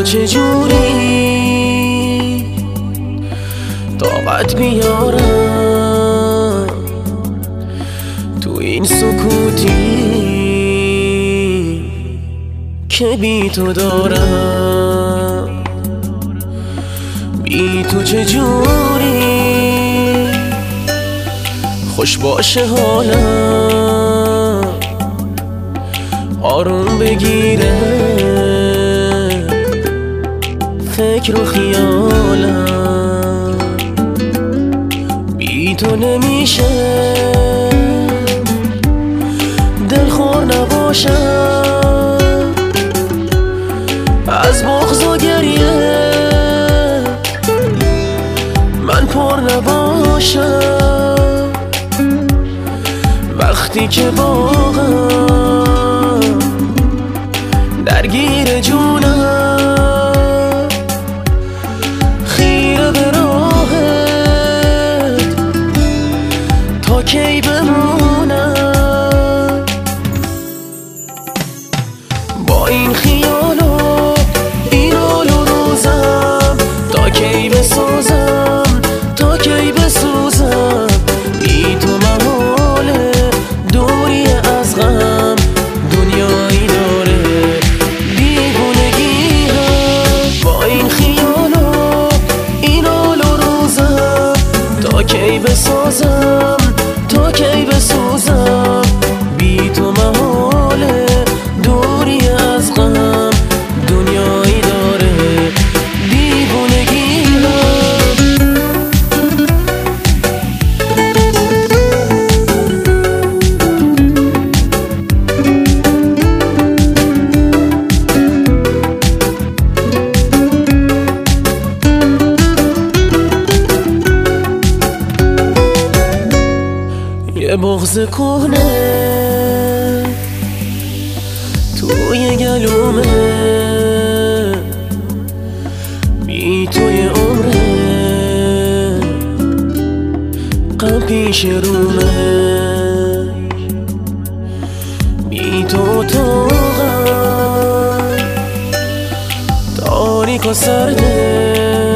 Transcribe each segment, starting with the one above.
چجوری طاقت بیارم تو این سکوتی که بی تو دارم؟ بی تو چجوری خوش باشه حالم، آروم بگیره فکر و خیالم. بی تو نمیشه دلخور نباشم، از بغض و گریه من پر نباشم. وقتی که واقعا درگیر جونم، خیره به راهت تا کی بمونم. با این خیال و این حال و روزم تا کی بسازم، تا کی بسوزم. بی تو محاله دوری از غم، دنیایی داره دیوونگی هم. با این خیال و این حال و روزم تا کی بسازم، تا کی بسوزم. بی تو محاله دوری از غم، دنیایی داره دیوونگی هم. یه بغض کهنه توی گلومه، بی توی عمره غم پیش رومه. بی تو اتاقم تاریک و سرده،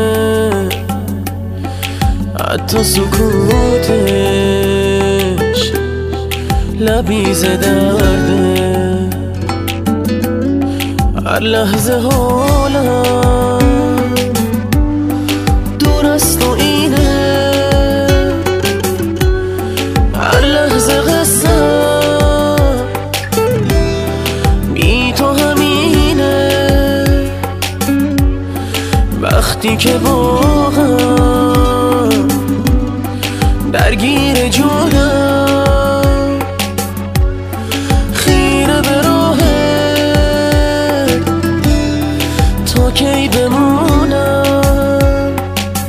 حتی سکوتش لبیز درده. هر لحظه حالم دور است و اینه، هر لحظه قصم بی تو همینه. وقتی که واقعا درگیر جونم، خیره به راهت تا کی بمونم.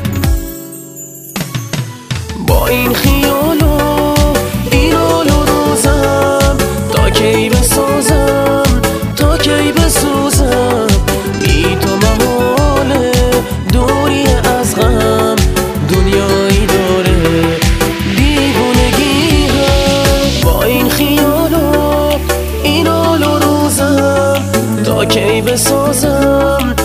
با این خیال و این حال و روزم تا کی بسازم، تا کی بسوزم. بی تو محاله دوری از غم، دنیایی داره دیوونگی هم. با این خیال و این حال و روزم تا کی بسازم،